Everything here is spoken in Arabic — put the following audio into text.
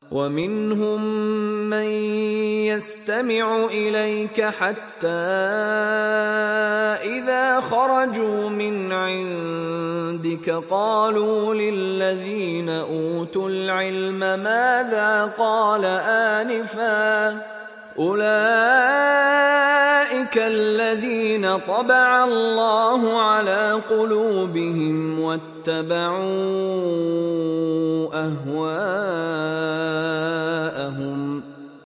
ومنهم من يستمع إليك حتى إذا خرجوا من عندك قالوا للذين أوتوا العلم ماذا قال آنفا أولئك الذين طبع الله على قلوبهم واتبعوا أهواءهم